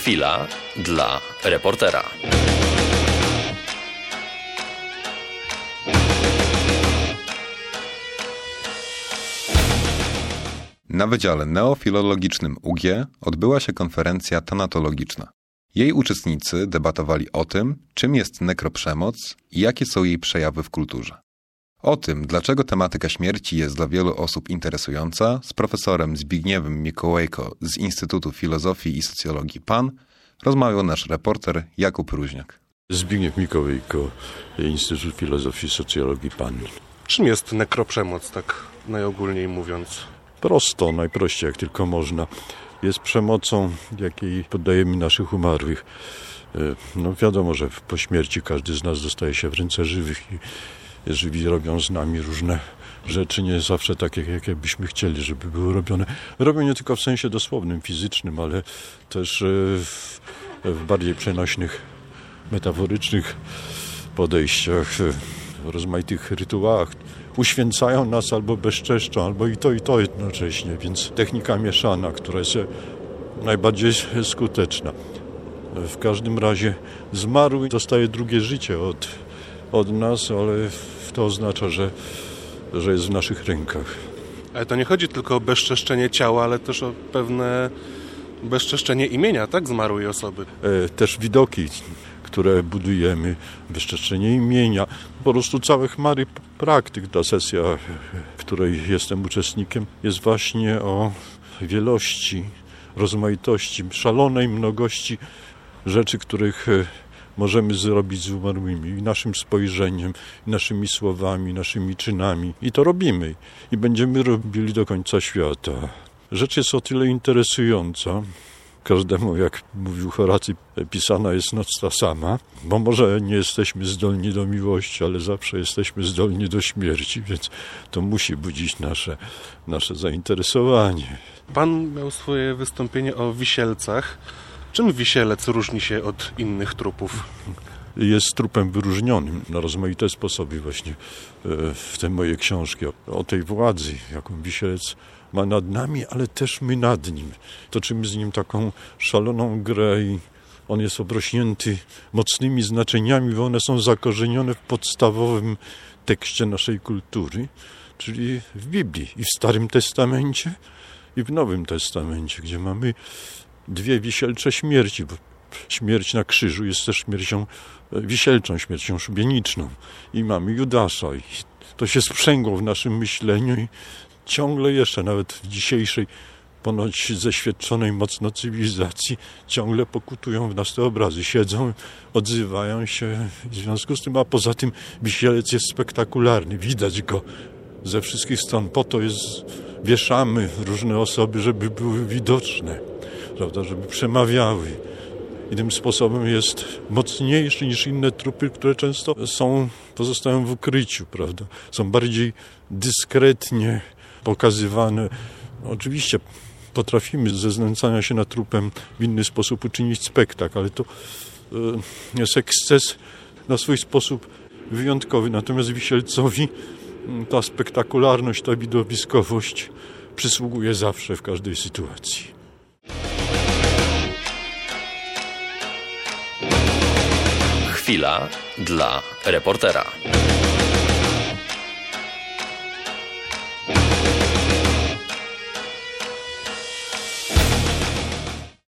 Chwila dla reportera. Na Wydziale Neofilologicznym UG odbyła się konferencja tanatologiczna. Jej uczestnicy debatowali o tym, czym jest nekroprzemoc i jakie są jej przejawy w kulturze. O tym, dlaczego tematyka śmierci jest dla wielu osób interesująca, z profesorem Zbigniewem Mikołajko z Instytutu Filozofii i Socjologii PAN rozmawiał nasz reporter Jakub Ruźniak. Zbigniew Mikołajko, Instytut Filozofii i Socjologii PAN. Czym jest nekroprzemoc, tak najogólniej mówiąc? Prosto, najprościej jak tylko można. Jest przemocą, jakiej poddajemy naszych umarłych. No wiadomo, że po śmierci każdy z nas dostaje się w ręce żywych i żywi robią z nami różne rzeczy, nie zawsze takie, jakie byśmy chcieli, żeby były robione. Robią nie tylko w sensie dosłownym, fizycznym, ale też w bardziej przenośnych, metaforycznych podejściach, w rozmaitych rytuałach. Uświęcają nas albo bezczeszczą, albo i to jednocześnie, więc technika mieszana, która jest najbardziej skuteczna. W każdym razie zmarły dostaje drugie życie od nas, ale to oznacza, że jest w naszych rękach. Ale to nie chodzi tylko o bezczeszczenie ciała, ale też o pewne bezczeszczenie imienia, tak, zmarłej osoby. Też widoki, które budujemy, bezczeszczenie imienia, po prostu całe chmary praktyk. Ta sesja, której jestem uczestnikiem, jest właśnie o wielości, rozmaitości, szalonej mnogości rzeczy, których możemy zrobić z umarłymi i naszym spojrzeniem, i naszymi słowami, naszymi czynami. I to robimy. I będziemy robili do końca świata. Rzecz jest o tyle interesująca. Każdemu, jak mówił Horacy, pisana jest noc ta sama, bo może nie jesteśmy zdolni do miłości, ale zawsze jesteśmy zdolni do śmierci, więc to musi budzić nasze zainteresowanie. Pan miał swoje wystąpienie o wisielcach. Czym wisielec różni się od innych trupów? Jest trupem wyróżnionym na rozmaite sposoby właśnie w te moje książki o tej władzy, jaką wisielec ma nad nami, ale też my nad nim. Toczymy z nim taką szaloną grę i on jest obrośnięty mocnymi znaczeniami, bo one są zakorzenione w podstawowym tekście naszej kultury, czyli w Biblii i w Starym Testamencie i w Nowym Testamencie, gdzie mamy dwie wisielcze śmierci, bo śmierć na krzyżu jest też śmiercią wisielczą, śmiercią szubieniczną i mamy Judasza i to się sprzęgło w naszym myśleniu i ciągle jeszcze, nawet w dzisiejszej, ponoć zeświadczonej mocno cywilizacji, ciągle pokutują w nas te obrazy. Siedzą, odzywają się w związku z tym, a poza tym wisielec jest spektakularny. Widać go ze wszystkich stron. Po to wieszamy różne osoby, żeby były widoczne, prawda, żeby przemawiały. I tym sposobem jest mocniejszy niż inne trupy, które często pozostają w ukryciu, prawda. Są bardziej dyskretnie pokazywane. Oczywiście potrafimy ze znęcania się nad trupem w inny sposób uczynić spektakl, ale to jest eksces na swój sposób wyjątkowy. Natomiast wisielcowi ta spektakularność, ta widowiskowość przysługuje zawsze w każdej sytuacji. Chwila dla reportera.